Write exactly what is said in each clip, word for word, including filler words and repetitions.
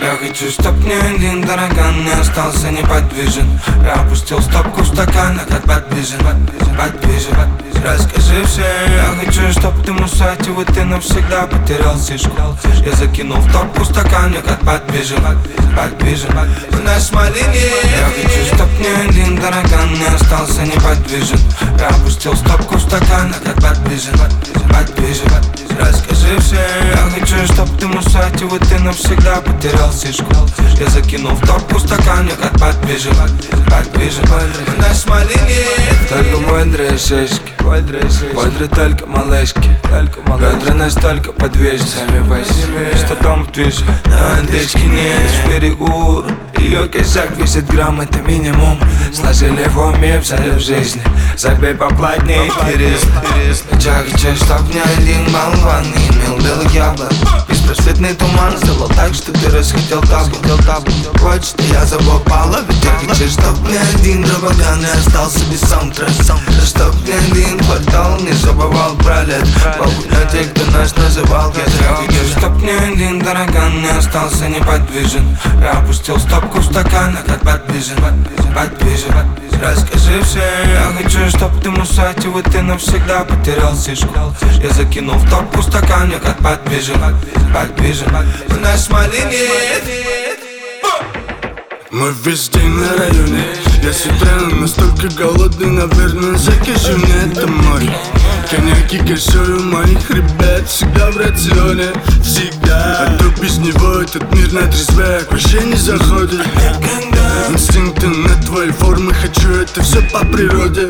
Я хочу, чтоб ни один таракан не остался неподвижен. Я опустил стопку в стаканах, как подвижен, подвижен. Расскажи все. Я хочу, чтоб ты мусатил, и ты навсегда потерял сишку. Я закинул в топку стакан, я как подвижен, подвижен. У нас малине. Я хочу, чтоб ни один таракан не остался неподвижен. Я опустил стопку в стакан, я как подвижен, подвижен. Расскажи все. Я хочу, чтоб ты мусатил, и ты навсегда потерял сишку. Я закинул в топку стакан, я как подвижен, подвижен. У нас малине. Только мудрые шишки, мудрые только малышки. Ведра настолько подвижны, что дом в движе. На античке нет в берегу. Ее кисак весит грамм, это минимум. Сложили в уме, взяли в жизни. Забей поплотней, перест. Я хочу, чтоб ни один болван не имел белых яблок. Беспросветный туман сделал так, что ты расхотел табу. Хочешь, что я забыл пала? Ведь я хочу, чтоб ни один дробоган не остался без саундтрека. Чтоб ни один квартал не забывал про лет. Похуй на тех, кто нас называл гет. Я хочу, чтоб ни один таракан не остался неподвижен. Я опустил стопку в стаканах, как подвижен, подвижен. Расскажи все. Я хочу, чтоб ты мусатил, и ты навсегда потерял сишку. Я закинул в топку стакан, я как подвижен, подвижен. У нас малине. Мы весь день на районе. Я с утра настолько голодный, наверное, закажи мне это море. Коньяки кашую моих ребят всегда в рационе. Всегда. А то без него этот мир на трезвяк вообще не заходит. Инстинкты на твоей форме, хочу это все по природе.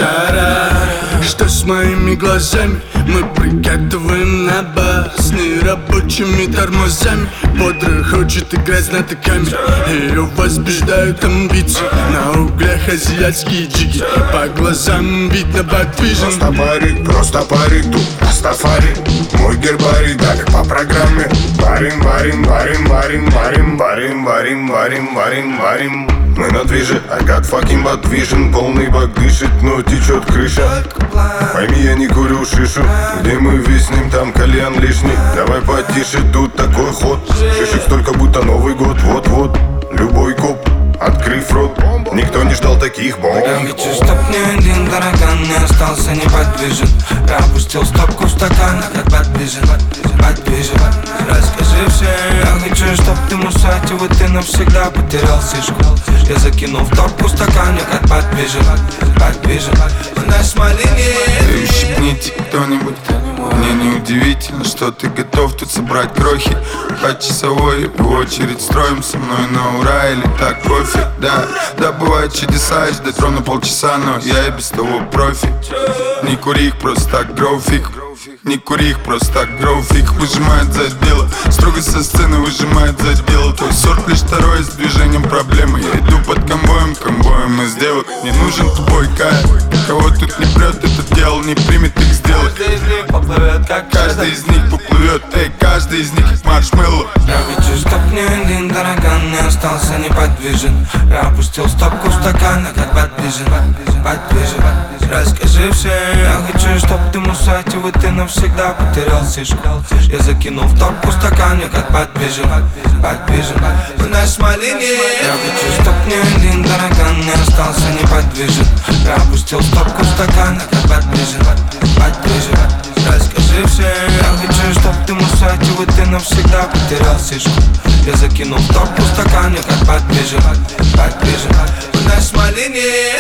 Жара, что с моими глазами? Мы прикатываем на бар с нерабочими тормозами. Бодро хочет играть знатоками. Ее возбуждают амбиции. На углях азиатские джиги. По глазам видно подвижен. Просто парень, просто парень, тут Растафари. Мой гербарий, да, как по программе. Варим, варим, варим, варим, варим, варим, варим, варим, варим, варим. Мы на движе, I got fucking bad vision. Полный бак дышит, но течет крыша. Пойми, я не курю шишу. Где мы виснем, там кальян лишний. Давай потише, тут такой ход. Шишек столько, будто Новый год. Вот-вот, любой коп, открыв рот. Никто не ждал таких бомб. Я хочу, чтоб ни один таракан не остался неподвижен. Я опустил стопку в стакан, как подвижен, подвижен. Расскажи все. Я хочу, чтоб ты мусатил, и ты навсегда потерял сишку. Я закинул в топку стакан, я как подвижен, подвижен. У нас малине. Ущипните кто-нибудь. Мне не удивительно, что ты готов тут собрать крохи. По часовой в очередь строим со мной на ура или так кофе. Да, да, бывают чудеса, и ждать ровно полчаса, но я и без того профи. Не кури их, просто так гроуфик. Не кури их, просто так гроуфик. Выжимает за дело, строго со сцены выжимает за дело. Твой сорт лишь второй, с движением проблемы. Я иду под конвоем, конвоем из сделок. Не нужен тупой кайф. Кого тут не прет, этот дьявол не примет их сделок. Каждый из них поплывет, как Каждый из них поплывет, эй, каждый из них как маршмеллоу. Я хочу, чтоб ни один таракан не остался неподвижен. Я опустил стопку в стакан, я как подвижен, подвижен. Расскажи все. Я хочу, чтоб ты мусатил, и ты навсегда потерял сишку. Я закинул в топку стакан, я как подвижен, подвижен. У нас малине. Я хочу, чтоб ни один таракан не остался неподвижен. Я опустил стопку в стакан, я как подвижен, подвижен. Расскажи все. Я хочу, чтоб ты мусатил, и ты навсегда потерял сишку. Я закинул в топку стакан, я как подвижен, подвижен. У нас малине.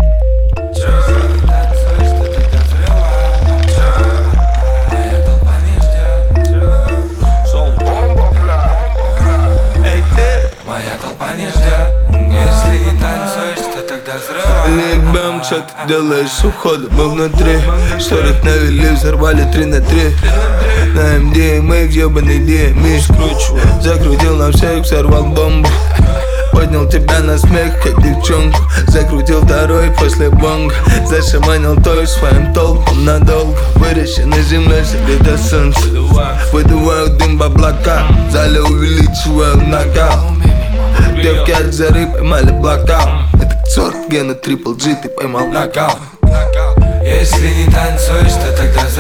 Моя толпа не ждет. Если не танцуешь, то тогда взрывай. Бэм, что ты делаешь ухода? Мы внутри. Сорок навели, взорвали три на три. На эм ди мы их ебаный ди эм и. Закрутил на всех, взорвал бомбу. Поднял тебя на смех, как девчонку. Закрутил второй после бонга. Зашаманил той своим толпом надолго. Выращенной землей согрето солнце. Выдуваю дым в облака. В зале увеличиваю накал. Девки от жары поймали блокаут. Это сорт гена трипл джи, ты поймал нокаут. Если не танцуешь, то тогда